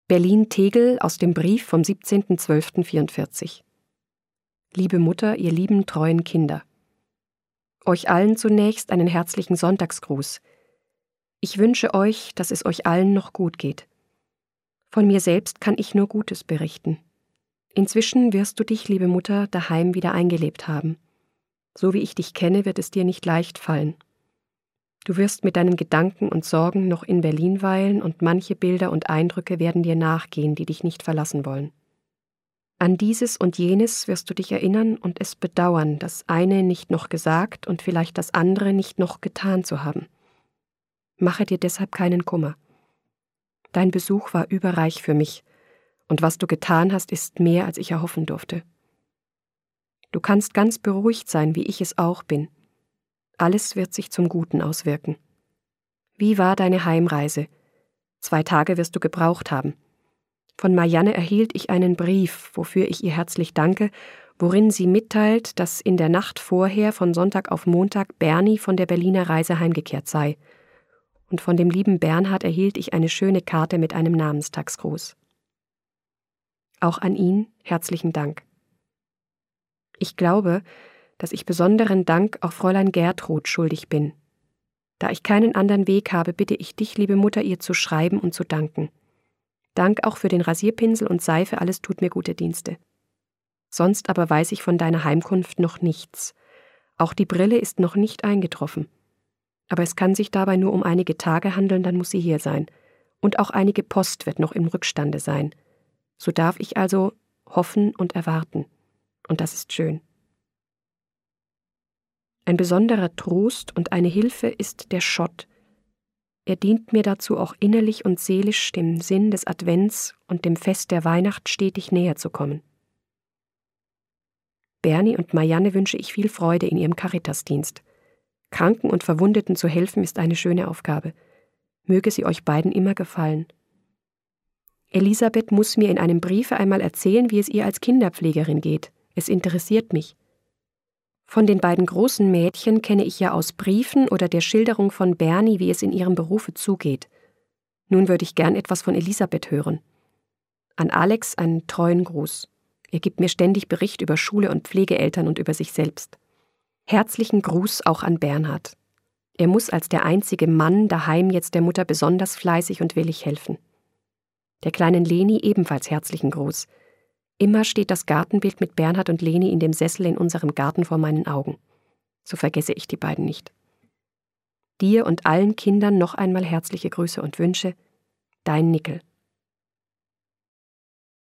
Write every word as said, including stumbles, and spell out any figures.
Berlin-Tegel aus dem Brief vom siebzehnten zwölften vierundvierzig. Liebe Mutter, ihr lieben, treuen Kinder. Euch allen zunächst einen herzlichen Sonntagsgruß. Ich wünsche euch, dass es euch allen noch gut geht. Von mir selbst kann ich nur Gutes berichten. Inzwischen wirst du dich, liebe Mutter, daheim wieder eingelebt haben. So wie ich dich kenne, wird es dir nicht leicht fallen. Du wirst mit deinen Gedanken und Sorgen noch in Berlin weilen und manche Bilder und Eindrücke werden dir nachgehen, die dich nicht verlassen wollen. An dieses und jenes wirst du dich erinnern und es bedauern, das eine nicht noch gesagt und vielleicht das andere nicht noch getan zu haben. Mache dir deshalb keinen Kummer. Dein Besuch war überreich für mich, und was du getan hast, ist mehr, als ich erhoffen durfte. Du kannst ganz beruhigt sein, wie ich es auch bin. Alles wird sich zum Guten auswirken. Wie war deine Heimreise? Zwei Tage wirst du gebraucht haben. Von Marianne erhielt ich einen Brief, wofür ich ihr herzlich danke, worin sie mitteilt, dass in der Nacht vorher von Sonntag auf Montag Bernie von der Berliner Reise heimgekehrt sei. Und von dem lieben Bernhard erhielt ich eine schöne Karte mit einem Namenstagsgruß. Auch an ihn herzlichen Dank. Ich glaube, dass ich besonderen Dank auch Fräulein Gertrud schuldig bin. Da ich keinen anderen Weg habe, bitte ich dich, liebe Mutter, ihr zu schreiben und zu danken. Dank auch für den Rasierpinsel und Seife, alles tut mir gute Dienste. Sonst aber weiß ich von deiner Heimkunft noch nichts. Auch die Brille ist noch nicht eingetroffen. Aber es kann sich dabei nur um einige Tage handeln, dann muss sie hier sein. Und auch einige Post wird noch im Rückstande sein. So darf ich also hoffen und erwarten. Und das ist schön. Ein besonderer Trost und eine Hilfe ist der Schott. Er dient mir dazu, auch innerlich und seelisch dem Sinn des Advents und dem Fest der Weihnacht stetig näher zu kommen. Bernie und Marianne wünsche ich viel Freude in ihrem Caritasdienst. Kranken und Verwundeten zu helfen ist eine schöne Aufgabe. Möge sie euch beiden immer gefallen. Elisabeth muss mir in einem Briefe einmal erzählen, wie es ihr als Kinderpflegerin geht. Es interessiert mich. Von den beiden großen Mädchen kenne ich ja aus Briefen oder der Schilderung von Bernie, wie es in ihrem Berufe zugeht. Nun würde ich gern etwas von Elisabeth hören. An Alex einen treuen Gruß. Er gibt mir ständig Bericht über Schule und Pflegeeltern und über sich selbst. Herzlichen Gruß auch an Bernhard. Er muss als der einzige Mann daheim jetzt der Mutter besonders fleißig und willig helfen. Der kleinen Leni ebenfalls herzlichen Gruß. Immer steht das Gartenbild mit Bernhard und Leni in dem Sessel in unserem Garten vor meinen Augen. So vergesse ich die beiden nicht. Dir und allen Kindern noch einmal herzliche Grüße und Wünsche. Dein Nickel.